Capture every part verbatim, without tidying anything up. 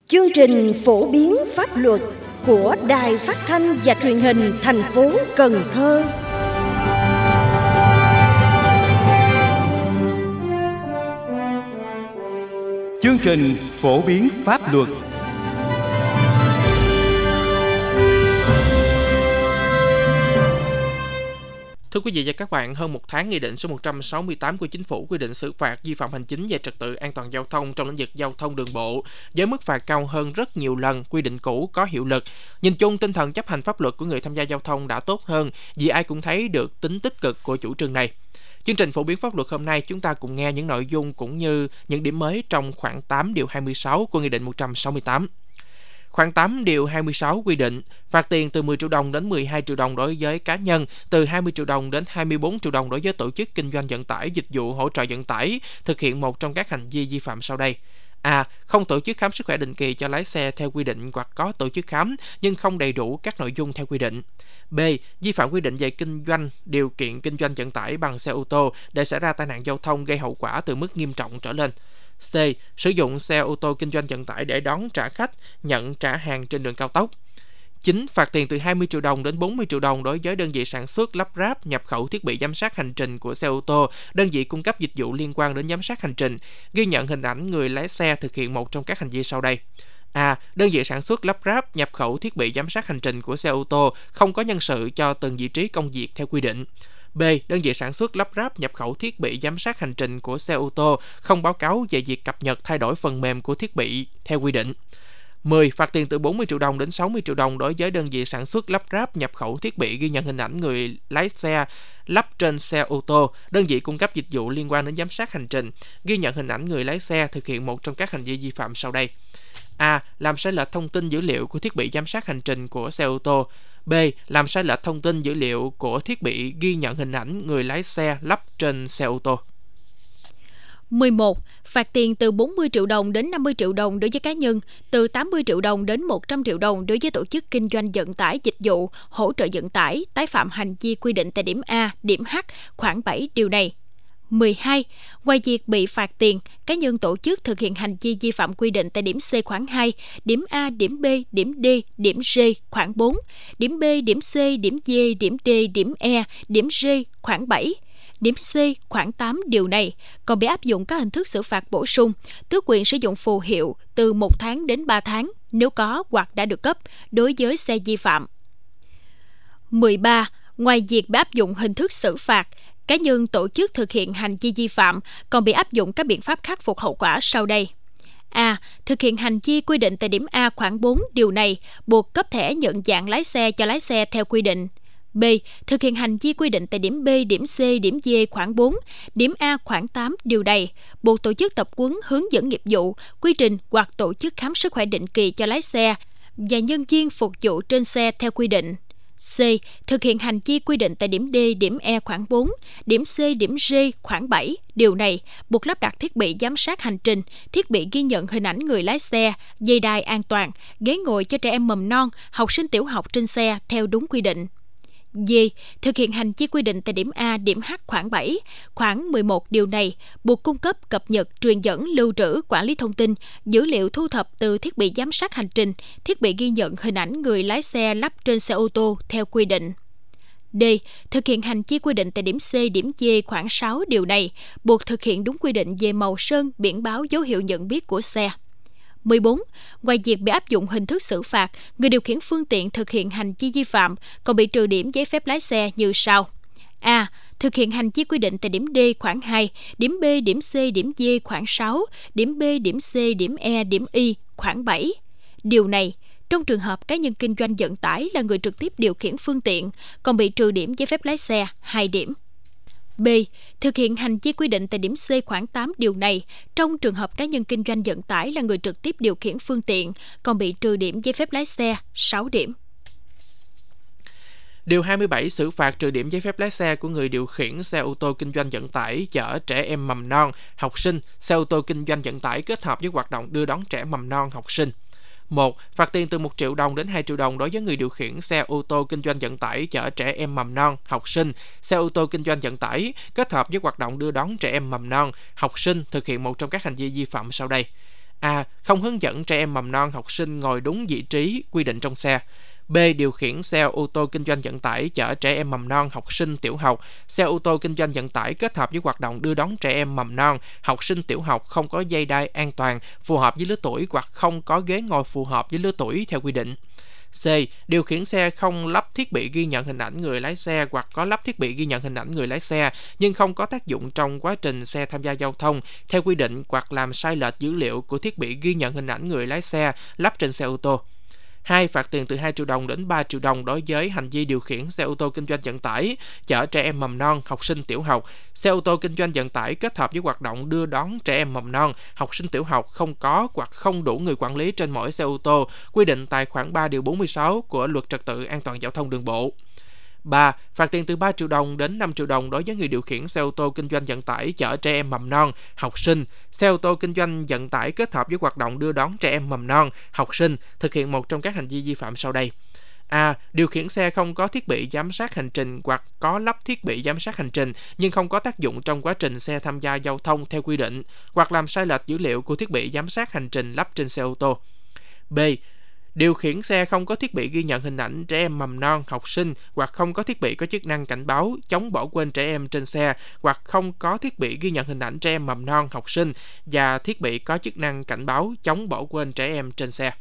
Chương trình phổ biến pháp luật của Đài Phát thanh và Truyền hình thành phố Cần Thơ. Chương trình phổ biến pháp luật. Thưa quý vị và các bạn, hơn một tháng Nghị định số một trăm sáu mươi tám của Chính phủ quy định xử phạt vi phạm hành chính về trật tự an toàn giao thông trong lĩnh vực giao thông đường bộ với mức phạt cao hơn rất nhiều lần quy định cũ có hiệu lực. Nhìn chung, tinh thần chấp hành pháp luật của người tham gia giao thông đã tốt hơn vì ai cũng thấy được tính tích cực của chủ trương này. Chương trình phổ biến pháp luật hôm nay chúng ta cùng nghe những nội dung cũng như những điểm mới trong khoản tám điều hai mươi sáu của Nghị định một trăm sáu mươi tám. Khoản tám điều hai mươi sáu quy định phạt tiền từ mười triệu đồng đến mười hai triệu đồng đối với cá nhân, từ hai mươi triệu đồng đến hai mươi bốn triệu đồng đối với tổ chức kinh doanh vận tải, dịch vụ hỗ trợ vận tải thực hiện một trong các hành vi vi phạm sau đây. A. Không tổ chức khám sức khỏe định kỳ cho lái xe theo quy định hoặc có tổ chức khám nhưng không đầy đủ các nội dung theo quy định. B. Vi phạm quy định về kinh doanh, điều kiện kinh doanh vận tải bằng xe ô tô để xảy ra tai nạn giao thông gây hậu quả từ mức nghiêm trọng trở lên. C. Sử dụng xe ô tô kinh doanh vận tải để đón trả khách, nhận trả hàng trên đường cao tốc. chín. Phạt tiền từ hai mươi triệu đồng đến bốn mươi triệu đồng đối với đơn vị sản xuất, lắp ráp, nhập khẩu thiết bị giám sát hành trình của xe ô tô, đơn vị cung cấp dịch vụ liên quan đến giám sát hành trình, ghi nhận hình ảnh người lái xe thực hiện một trong các hành vi sau đây. A. Đơn vị sản xuất, lắp ráp, nhập khẩu thiết bị giám sát hành trình của xe ô tô không có nhân sự cho từng vị trí công việc theo quy định. B. Đơn vị sản xuất, lắp ráp, nhập khẩu thiết bị giám sát hành trình của xe ô tô không báo cáo về việc cập nhật thay đổi phần mềm của thiết bị theo quy định. mười. Phạt tiền từ bốn mươi triệu đồng đến sáu mươi triệu đồng đối với đơn vị sản xuất, lắp ráp, nhập khẩu thiết bị ghi nhận hình ảnh người lái xe lắp trên xe ô tô, đơn vị cung cấp dịch vụ liên quan đến giám sát hành trình, ghi nhận hình ảnh người lái xe thực hiện một trong các hành vi vi phạm sau đây. A. Làm sai lệch thông tin dữ liệu của thiết bị giám sát hành trình của xe ô tô. B. Làm sai lệch thông tin dữ liệu của thiết bị ghi nhận hình ảnh người lái xe lắp trên xe ô tô. mười một. Phạt tiền từ bốn mươi triệu đồng đến năm mươi triệu đồng đối với cá nhân, từ tám mươi triệu đồng đến một trăm triệu đồng đối với tổ chức kinh doanh vận tải, dịch vụ, hỗ trợ vận tải, tái phạm hành vi quy định tại điểm A, điểm H, khoản bảy điều này. mười hai. Ngoài việc bị phạt tiền, cá nhân tổ chức thực hiện hành vi vi phạm quy định tại điểm C khoản hai, điểm A, điểm B, điểm D, điểm G khoản bốn, điểm B, điểm C, điểm D, điểm D, điểm E, điểm G khoản bảy, điểm C khoản tám điều này còn bị áp dụng các hình thức xử phạt bổ sung, tước quyền sử dụng phù hiệu từ một tháng đến ba tháng nếu có hoặc đã được cấp đối với xe vi phạm. mười ba. Ngoài việc bị áp dụng hình thức xử phạt, cá nhân tổ chức thực hiện hành vi vi phạm còn bị áp dụng các biện pháp khắc phục hậu quả sau đây. A. Thực hiện hành vi quy định tại điểm A khoản bốn điều này, buộc cấp thẻ nhận dạng lái xe cho lái xe theo quy định. B. Thực hiện hành vi quy định tại điểm B, điểm C, điểm D khoản bốn, điểm A khoản tám điều này, buộc tổ chức tập huấn hướng dẫn nghiệp vụ, quy trình hoặc tổ chức khám sức khỏe định kỳ cho lái xe và nhân viên phục vụ trên xe theo quy định. C. Thực hiện hành vi quy định tại điểm D, điểm E khoản bốn, điểm C, điểm G khoản bảy điều này, buộc lắp đặt thiết bị giám sát hành trình, thiết bị ghi nhận hình ảnh người lái xe, dây đai an toàn, ghế ngồi cho trẻ em mầm non, học sinh tiểu học trên xe theo đúng quy định. D. Thực hiện hành vi quy định tại điểm A, điểm H khoản bảy, khoản mười một điều này, buộc cung cấp, cập nhật, truyền dẫn, lưu trữ, quản lý thông tin, dữ liệu thu thập từ thiết bị giám sát hành trình, thiết bị ghi nhận hình ảnh người lái xe lắp trên xe ô tô theo quy định. D. Thực hiện hành vi quy định tại điểm C, điểm D khoản sáu điều này, buộc thực hiện đúng quy định về màu sơn, biển báo, dấu hiệu nhận biết của xe. mười bốn. Ngoài việc bị áp dụng hình thức xử phạt, người điều khiển phương tiện thực hiện hành vi vi phạm còn bị trừ điểm giấy phép lái xe như sau. A. Thực hiện hành vi quy định tại điểm D khoản hai, điểm B, điểm C, điểm D khoản sáu, điểm B, điểm C, điểm E, điểm Y khoản bảy. Điều này, trong trường hợp cá nhân kinh doanh vận tải là người trực tiếp điều khiển phương tiện còn bị trừ điểm giấy phép lái xe hai điểm. B. Thực hiện hành vi quy định tại điểm C khoản tám điều này, trong trường hợp cá nhân kinh doanh vận tải là người trực tiếp điều khiển phương tiện còn bị trừ điểm giấy phép lái xe sáu điểm. Điều hai mươi bảy xử phạt trừ điểm giấy phép lái xe của người điều khiển xe ô tô kinh doanh vận tải chở trẻ em mầm non, học sinh, xe ô tô kinh doanh vận tải kết hợp với hoạt động đưa đón trẻ mầm non, học sinh. một. Phạt tiền từ một triệu đồng đến hai triệu đồng đối với người điều khiển xe ô tô kinh doanh vận tải chở trẻ em mầm non, học sinh, xe ô tô kinh doanh vận tải kết hợp với hoạt động đưa đón trẻ em mầm non, học sinh thực hiện một trong các hành vi vi phạm sau đây. A. Không hướng dẫn trẻ em mầm non học sinh ngồi đúng vị trí quy định trong xe. B. Điều khiển xe ô tô kinh doanh vận tải chở trẻ em mầm non học sinh tiểu học, xe ô tô kinh doanh vận tải kết hợp với hoạt động đưa đón trẻ em mầm non học sinh tiểu học không có dây đai an toàn phù hợp với lứa tuổi hoặc không có ghế ngồi phù hợp với lứa tuổi theo quy định. C. Điều khiển xe không lắp thiết bị ghi nhận hình ảnh người lái xe hoặc có lắp thiết bị ghi nhận hình ảnh người lái xe nhưng không có tác dụng trong quá trình xe tham gia giao thông theo quy định hoặc làm sai lệch dữ liệu của thiết bị ghi nhận hình ảnh người lái xe lắp trên xe ô tô. hai. Phạt tiền từ hai triệu đồng đến ba triệu đồng đối với hành vi điều khiển xe ô tô kinh doanh vận tải chở trẻ em mầm non học sinh tiểu học, xe ô tô kinh doanh vận tải kết hợp với hoạt động đưa đón trẻ em mầm non học sinh tiểu học không có hoặc không đủ người quản lý trên mỗi xe ô tô quy định tại khoản ba điều bốn mươi sáu của Luật Trật tự An toàn giao thông đường bộ. ba. Phạt tiền từ ba triệu đồng đến năm triệu đồng đối với người điều khiển xe ô tô kinh doanh vận tải chở trẻ em mầm non, học sinh, xe ô tô kinh doanh vận tải kết hợp với hoạt động đưa đón trẻ em mầm non, học sinh thực hiện một trong các hành vi vi phạm sau đây. A. Điều khiển xe không có thiết bị giám sát hành trình hoặc có lắp thiết bị giám sát hành trình nhưng không có tác dụng trong quá trình xe tham gia giao thông theo quy định hoặc làm sai lệch dữ liệu của thiết bị giám sát hành trình lắp trên xe ô tô. B. Điều khiển xe không có thiết bị ghi nhận hình ảnh trẻ em mầm non, học sinh hoặc không có thiết bị có chức năng cảnh báo chống bỏ quên trẻ em trên xe hoặc không có thiết bị ghi nhận hình ảnh trẻ em mầm non, học sinh và thiết bị có chức năng cảnh báo chống bỏ quên trẻ em trên xe.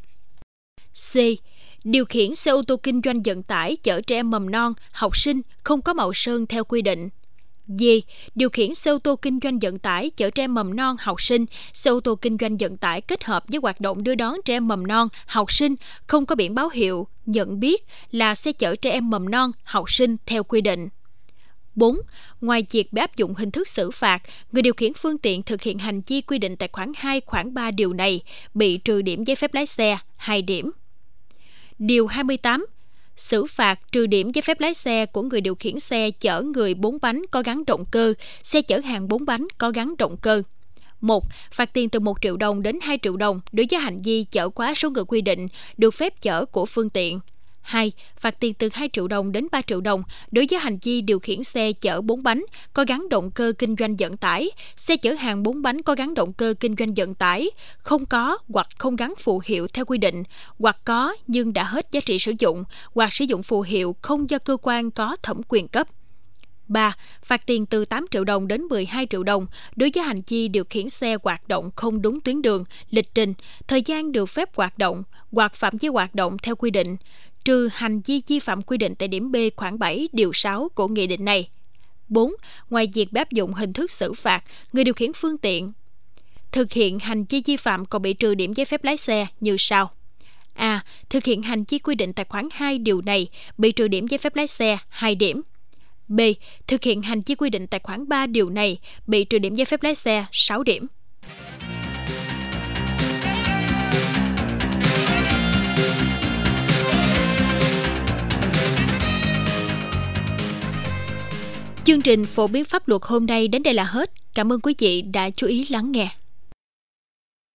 C. Điều khiển xe ô tô kinh doanh vận tải chở trẻ em mầm non, học sinh không có màu sơn theo quy định. D. Điều khiển xe ô tô kinh doanh vận tải chở trẻ em mầm non, học sinh, xe ô tô kinh doanh vận tải kết hợp với hoạt động đưa đón trẻ em mầm non, học sinh không có biển báo hiệu nhận biết là xe chở trẻ em mầm non, học sinh theo quy định. bốn. Ngoài việc bị áp dụng hình thức xử phạt, người điều khiển phương tiện thực hiện hành vi quy định tại khoản hai, khoản ba điều này bị trừ điểm giấy phép lái xe hai điểm. Điều hai mươi tám. Xử phạt trừ điểm giấy phép lái xe của người điều khiển xe chở người bốn bánh có gắn động cơ, xe chở hàng bốn bánh có gắn động cơ. một. Phạt tiền từ một triệu đồng đến hai triệu đồng đối với hành vi chở quá số người quy định được phép chở của phương tiện. hai. Phạt tiền từ hai triệu đồng đến ba triệu đồng đối với hành vi điều khiển xe chở bốn bánh có gắn động cơ kinh doanh vận tải, xe chở hàng bốn bánh có gắn động cơ kinh doanh vận tải, không có hoặc không gắn phù hiệu theo quy định, hoặc có nhưng đã hết giá trị sử dụng, hoặc sử dụng phù hiệu không do cơ quan có thẩm quyền cấp. ba. Phạt tiền từ tám triệu đồng đến mười hai triệu đồng đối với hành vi điều khiển xe hoạt động không đúng tuyến đường, lịch trình, thời gian được phép hoạt động hoặc phạm vi hoạt động theo quy định, trừ hành vi vi phạm quy định tại điểm B khoản bảy điều sáu của nghị định này. bốn. Ngoài việc áp dụng hình thức xử phạt, người điều khiển phương tiện thực hiện hành vi vi phạm còn bị trừ điểm giấy phép lái xe như sau. A. Thực hiện hành vi quy định tại khoản hai điều này bị trừ điểm giấy phép lái xe hai điểm. B. Thực hiện hành vi quy định tại khoản ba điều này bị trừ điểm giấy phép lái xe sáu điểm. Chương trình phổ biến pháp luật hôm nay đến đây là hết. Cảm ơn quý vị đã chú ý lắng nghe.